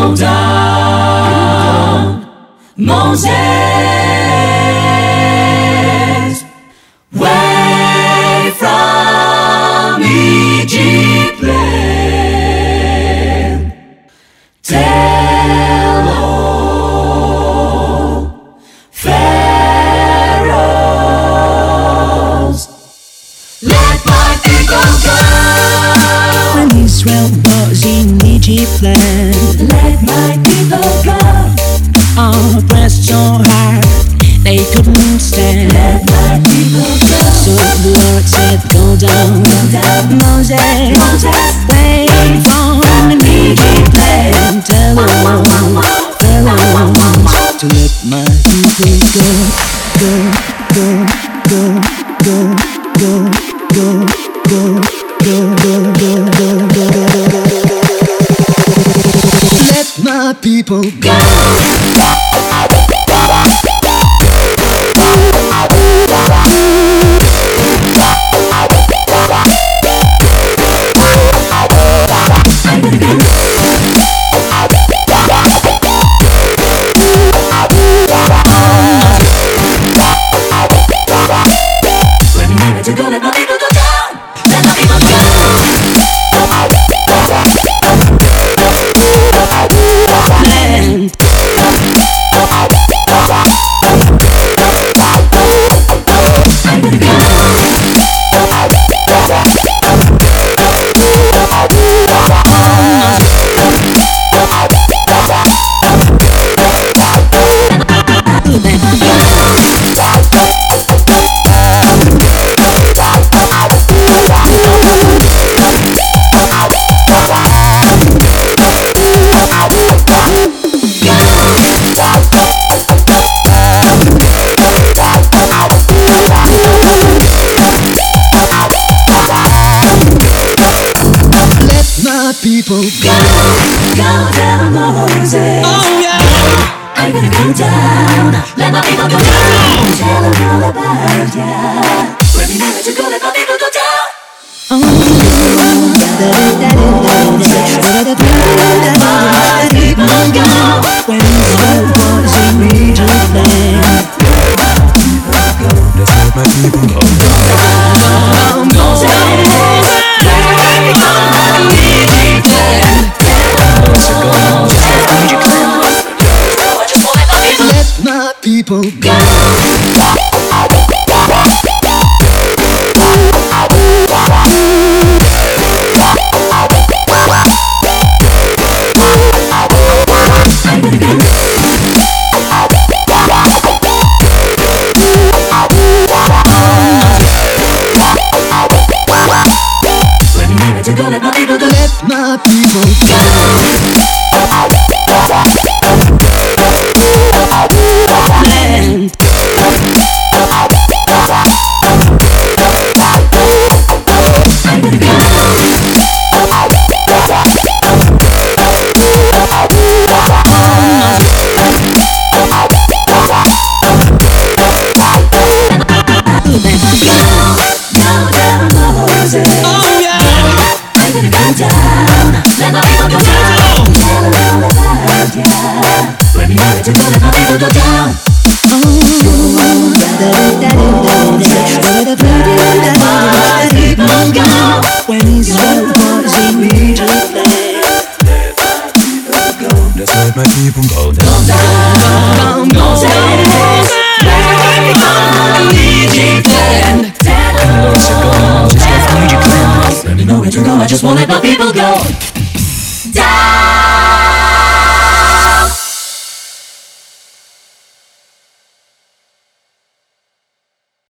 go down. Moses, way from Egypt land, tell all pharaohs, let my people go. When Israel was in Egypt land, Let my people go. Oppressed so hard they couldn't stand. Let my people go. So the Lord said, go down, Moses, way from Egypt land, tell all pharaohs to let my people go, go, go, go, go, go, go, go, go, go, go, go, go, go. Let my people go. To go, let my people go down. Let my people go. Land. People go, go down, Moses. Oh yeah. I'm gonna go down. Let my people go down. Tell them all about ya. Remember to go, let my people go down. When Israel was in Egypt land, let's let my people go down. let my people go. To go, let my people go. Let my people go. Land. Oh yeah. I'm gonna go down. Let my people go down. Tell them all about ya. Remember to go, let my people go down. When Israel was in Egypt land, let's let my people go down. Let me know where to go. I just won't let my people go down.